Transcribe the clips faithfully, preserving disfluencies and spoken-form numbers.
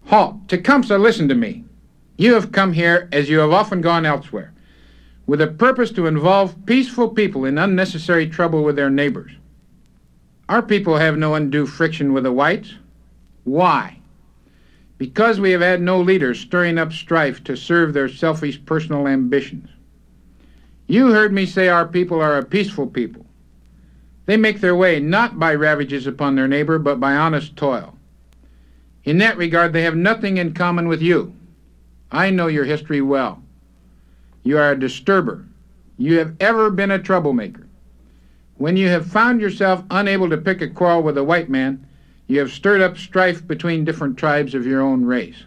Halt! Tecumseh, listen to me. You have come here, as you have often gone elsewhere, with a purpose to involve peaceful people in unnecessary trouble with their neighbors. Our people have no undue friction with the whites. Why? Because we have had no leaders stirring up strife to serve their selfish personal ambitions. You heard me say our people are a peaceful people. They make their way not by ravages upon their neighbor, but by honest toil. In that regard, they have nothing in common with you. I know your history well. You are a disturber. You have ever been a troublemaker. When you have found yourself unable to pick a quarrel with a white man, you have stirred up strife between different tribes of your own race.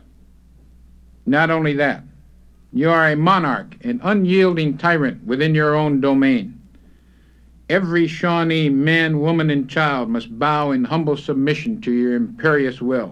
Not only that, you are a monarch, an unyielding tyrant within your own domain. Every Shawnee man, woman, and child must bow in humble submission to your imperious will.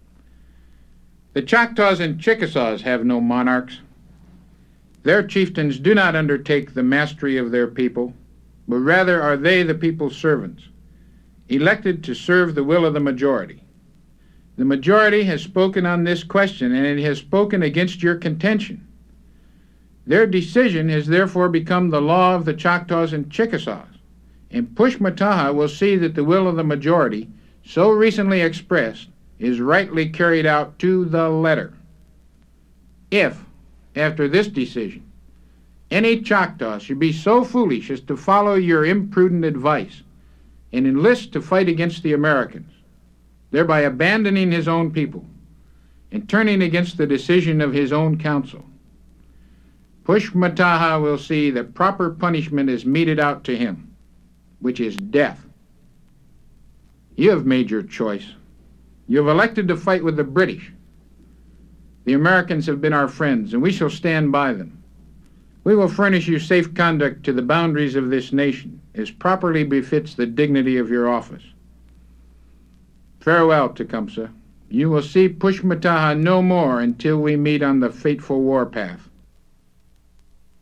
The Choctaws and Chickasaws have no monarchs. Their chieftains do not undertake the mastery of their people, but rather are they the people's servants, elected to serve the will of the majority. The majority has spoken on this question, and it has spoken against your contention. Their decision has therefore become the law of the Choctaws and Chickasaws, and Pushmataha will see that the will of the majority, so recently expressed, is rightly carried out to the letter. If, after this decision, any Choctaw should be so foolish as to follow your imprudent advice and enlist to fight against the Americans, thereby abandoning his own people and turning against the decision of his own council, Pushmataha will see that proper punishment is meted out to him, which is death. You have made your choice. You have elected to fight with the British. The Americans have been our friends, and we shall stand by them. We will furnish you safe conduct to the boundaries of this nation, as properly befits the dignity of your office. Farewell, Tecumseh. You will see Pushmataha no more until we meet on the fateful warpath.